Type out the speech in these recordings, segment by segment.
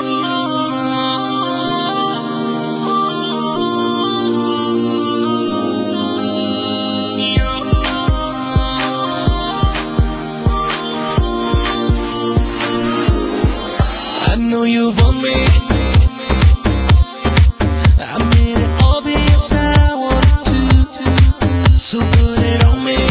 I know you want me. I made it obvious that I wanted to. So put it on me.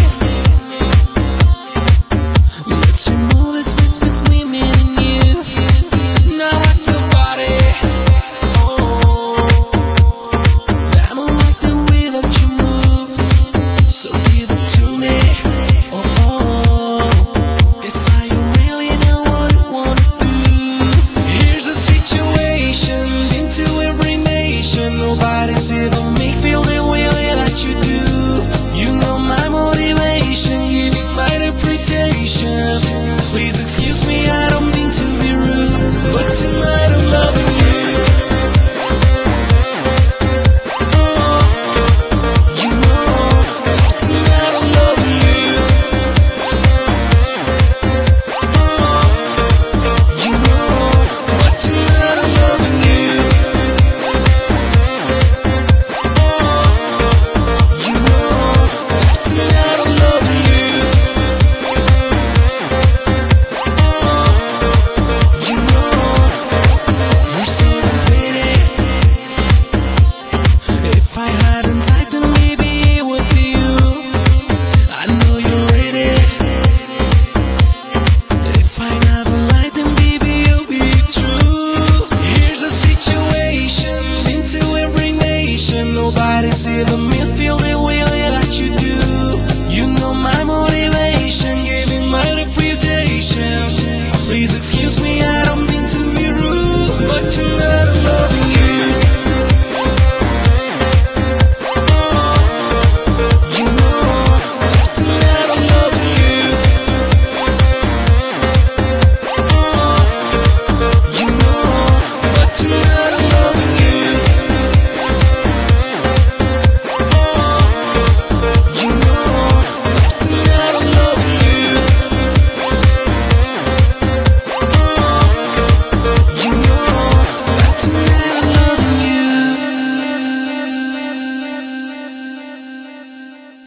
Let's remove this space between me and you. Now rock your body. Oh, I don't like the way that you move. So give it to me. Oh, oh. It's how you really know what you wanna do. Here's a situation into every nation. Nobody's ever make feel the way that you do. You know my motivation, give me my interpretation. Please excuse me, I don't mean to be rude, but tonight I'm loving you. Oh, you know, tonight I'm loving you. Oh, you know, but tonight I'm loving you. Oh, you know, tonight I'm loving you. Oh, you know, Mercedes-Benz. If I hadn't typed then maybe it would be you. I know you're ready. If I never lied then baby you'll be true. Here's a situation into every nation. Nobody's ever made me feel the way that you do. You know my motivation, gave me my reputation. Please excuse me.